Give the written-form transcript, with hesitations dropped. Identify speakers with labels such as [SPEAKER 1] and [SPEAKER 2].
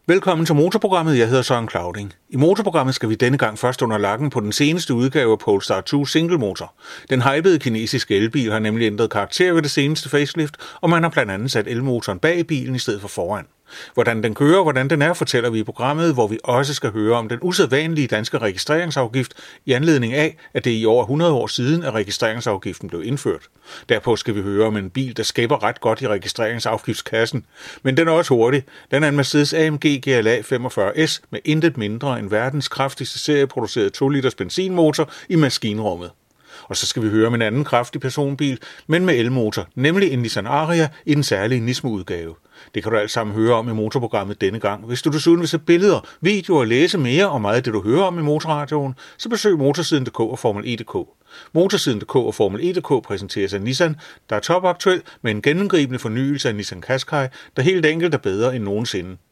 [SPEAKER 1] Velkommen til Motorprogrammet. Jeg hedder Søren Clauding. I Motorprogrammet skal vi denne gang først under lakken på den seneste udgave af Polestar 2 single motor. Den hypede kinesiske elbil har nemlig ændret karakter ved det seneste facelift, og man har blandt andet sat elmotoren bag bilen i stedet for foran. Hvordan den kører og hvordan den er, fortæller vi i programmet, hvor vi også skal høre om den usædvanlige danske registreringsafgift i anledning af, at det i over 100 år siden, at registreringsafgiften blev indført. Derpå skal vi høre om en bil, der skæpper ret godt i registreringsafgiftskassen. Men den er også hurtig. Den er en Mercedes AMG GLA 45S med intet mindre end verdens kraftigste serieproducerede 2 liters benzinmotor i maskinrummet. Og så skal vi høre om en anden kraftig personbil, men med elmotor, nemlig en Nissan Ariya i den særlige Nismo-udgave. Det kan du alt sammen høre om i motorprogrammet denne gang. Hvis du desuden vil se billeder, videoer og læse mere om meget af det, du hører om i Motorradioen, så besøg Motorsiden.dk og Formel E.dk. Motorsiden.dk og Formel E.dk præsenteres af Nissan, der er topaktuel med en gennemgribende fornyelse af Nissan Qashqai, der helt enkelt er bedre end nogensinde.